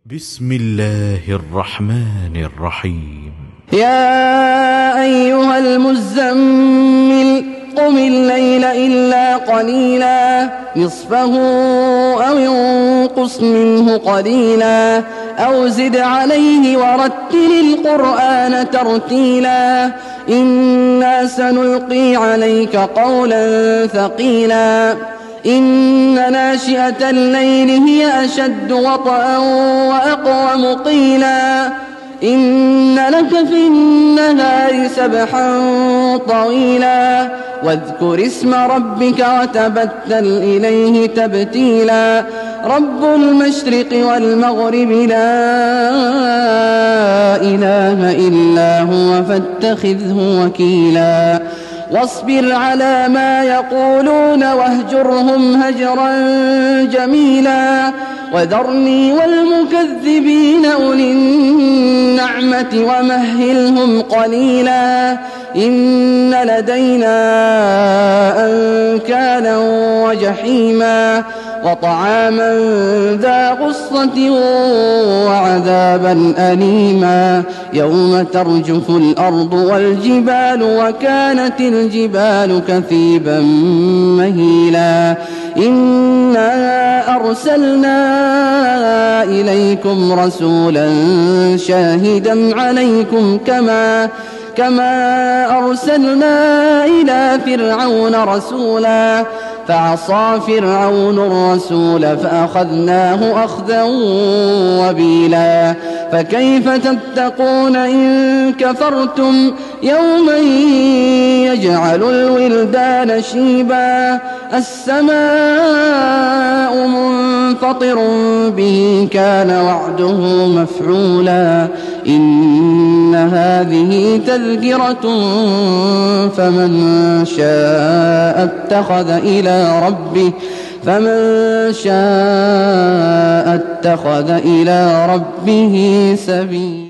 بسم الله الرحمن الرحيم. يا أيها المزمل قم الليل إلا قليلا نصفه أو انقص منه قليلا أو زد عليه ورتل القرآن ترتيلا إنا سنلقي عليك قولا ثقيلا إن ناشئة الليل هي أشد وطئا وأقوم قيلا إن لك في النهار سبحا طويلا واذكر اسم ربك وتبتل إليه تبتيلا رب المشرق والمغرب لا إله إلا هو فاتخذه وكيلا واصبر على ما يقولون واهجرهم هجرا جميلا وذرني والمكذبين أولي النعمة ومهلهم قليلا إن لدينا أنكالا وجحيما وطعاما ذا غصة وعذابا أليما يوم ترجف الأرض والجبال وكانت الجبال كثيبا مهيلا إنا أرسلنا إليكم رسولا شاهدا عليكم كما أرسلنا إلى فرعون رسولا فعصى فرعون الرسول فأخذناه أخذا وبيلا فكيف تتقون إن كفرتم يوما يجعل الولدان شيبا السماء منفطر به كان وعده مفعولا إن هذه تذكرة فمن شاء اتخذ إلى ربه سبيلا.